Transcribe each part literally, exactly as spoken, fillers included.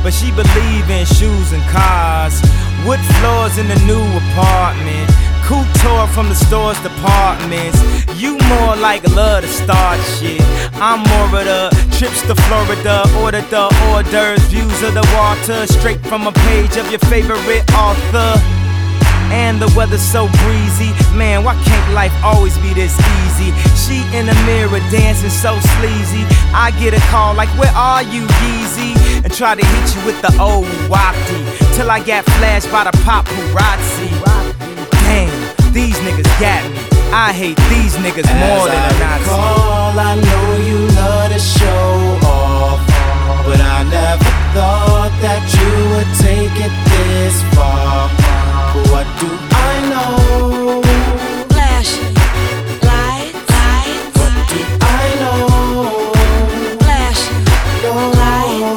but she believe in shoes and cars. Wood floors in the new apartment. Couture from the store's departments. You more like love to start shit. I'm more of the trips to Florida. Order the hors d'oeuvres, views of the water, straight from a page of your favorite author. And the weather's so breezy. Man, why can't life always be this easy? She in the mirror dancing so sleazy. I get a call like, where are you, Yeezy? And try to hit you with the old wafty, till I got flashed by the paparazzi. Damn, these niggas got me. I hate these niggas more than a Nazi. Recall, I know you love to show off, but I never thought that you would take it this far. But what do I know? Flashing lights, lights. What do I know? Flashing lights,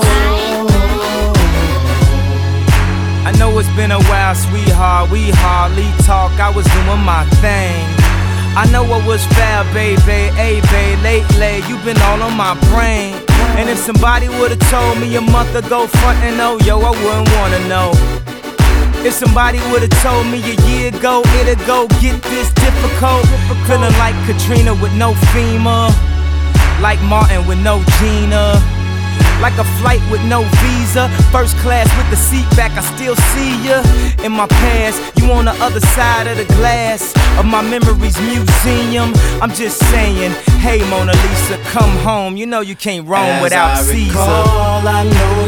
I know it's been a while, sweetheart. We hardly talk. I was doing my thing. I know I was foul, baby, hey, babe, lately you been all on my brain. And if somebody would've told me a month ago, front and oh, yo, I wouldn't wanna know. If somebody would've told me a year ago, it'd go get this difficult. Feeling like Katrina with no FEMA, like Martin with no Gina, like a flight with no visa. First class with the seat back, I still see ya. In my past, you on the other side of the glass of my memories museum. I'm just saying, hey Mona Lisa, come home. You know you can't roam As without I Caesar. recall, I know